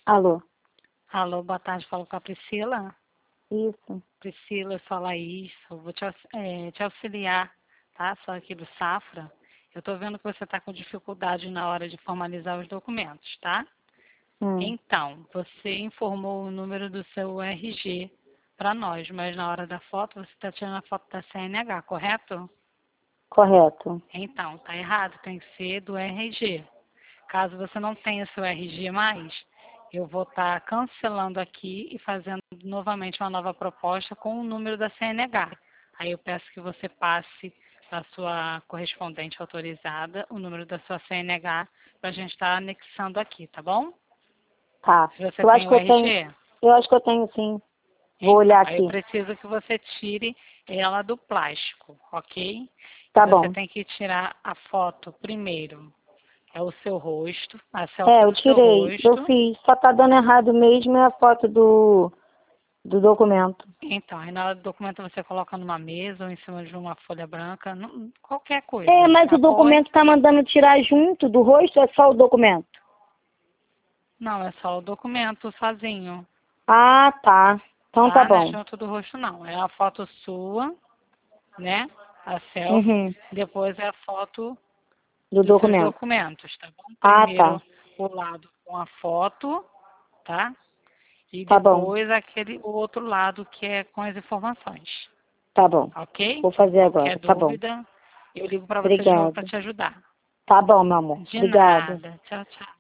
Alô? Alô, boa tarde, falo com a Priscila. Isso. Priscila, eu sou a Laís, eu vou te auxiliar, tá? Sou aqui do Safra. Eu tô vendo que você está com dificuldade na hora de formalizar os documentos, tá? Então, você informou o número do seu RG para nós, mas na hora da foto você está tirando a foto da CNH, correto? Correto. Então, tá errado, tem que ser do RG. Caso você não tenha seu RG mais, eu vou estar cancelando aqui e fazendo novamente uma nova proposta com o número da CNH. Aí eu peço que você passe para a sua correspondente autorizada o número da sua CNH para a gente estar anexando aqui, tá bom? Tá. Se você Eu tem acho o que eu RG, tenho. Eu acho que eu tenho sim. Vou então, olhar aí eu aqui. preciso que você tire ela do plástico, ok? Tá Você bom. tem que tirar a foto primeiro. É o seu rosto, a selfie É, eu do seu tirei. Eu rosto. fiz. Só tá dando errado mesmo é a foto do documento. Então, aí na hora do documento você coloca numa mesa ou em cima de uma folha branca, qualquer É, coisa. mas o Apoie. documento tá mandando tirar junto do rosto ou é só o documento? Não, é só o documento sozinho, Ah, tá. Então tá tá? Não é bom. junto do rosto, não. É a foto sua, né? A selfie. Uhum. Depois é a foto Do dos seus documento. documentos, tá bom? Ah, tá. Primeiro o lado com a foto, tá? E Tá bom. depois o outro lado que é com as informações. Tá bom. Ok? Vou fazer Qualquer agora. Tá bom. dúvida, eu ligo para você de novo para Obrigada. te ajudar. Tá bom, meu amor. De Obrigada. nada. Tchau, tchau.